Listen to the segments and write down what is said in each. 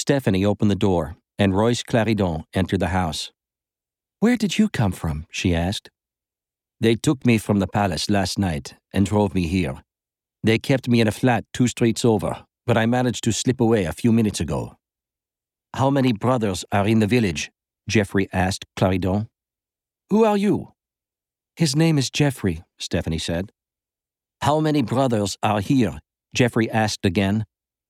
Stephanie opened the door, and Royce Claridon entered the house. "Where did you come from?" she asked. "They took me from the palace last night and drove me here. They kept me in a flat 2 streets over, but I managed to slip away a few minutes ago." "How many brothers are in the village?" Geoffrey asked Claridon. "Who are you?" "His name is Geoffrey," Stephanie said. "How many brothers are here?" Geoffrey asked again.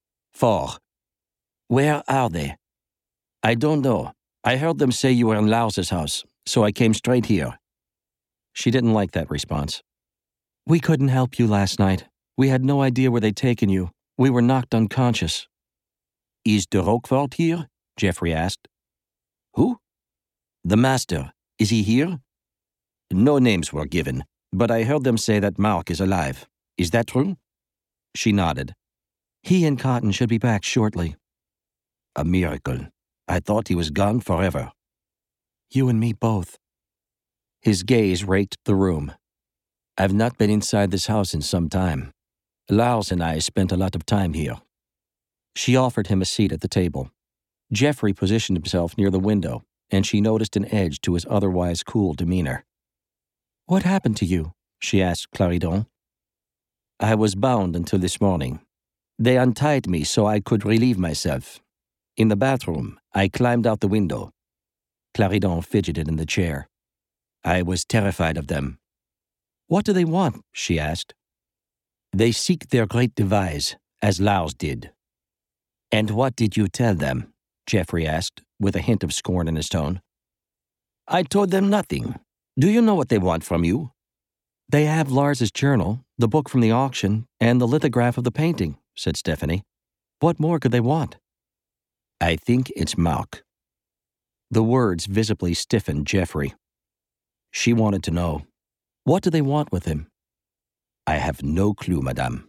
4. "Where are they?" "I don't know. I heard them say you were in Lars's house, so I came straight here." She didn't like that response. "We couldn't help you last night. We had no idea where they'd taken you. We were knocked unconscious." "Is de Roquefort here?" Geoffrey asked. "Who?" "The master. Is he here?" "No names were given, but I heard them say that Marc is alive. Is that true?" She nodded. "He and Cotton should be back shortly." "A miracle. I thought he was gone forever." "You and me both." His gaze raked the room. "I've not been inside this house in some time. Lars and I spent a lot of time here." She offered him a seat at the table. Geoffrey positioned himself near the window, and she noticed an edge to his otherwise cool demeanor. "What happened to you?" she asked Claridon. "I was bound until this morning. They untied me so I could relieve myself. In the bathroom, I climbed out the window." Claridon fidgeted in the chair. "I was terrified of them." "What do they want?" she asked. "They seek their great demise, as Lars did." "And what did you tell them?" Geoffrey asked, with a hint of scorn in his tone. "I told them nothing. Do you know what they want from you?" "They have Lars's journal, the book from the auction, and the lithograph of the painting," said Stephanie. "What more could they want?" "I think it's Marc." The words visibly stiffened Geoffrey. She wanted to know, what do they want with him? "I have no clue, madame."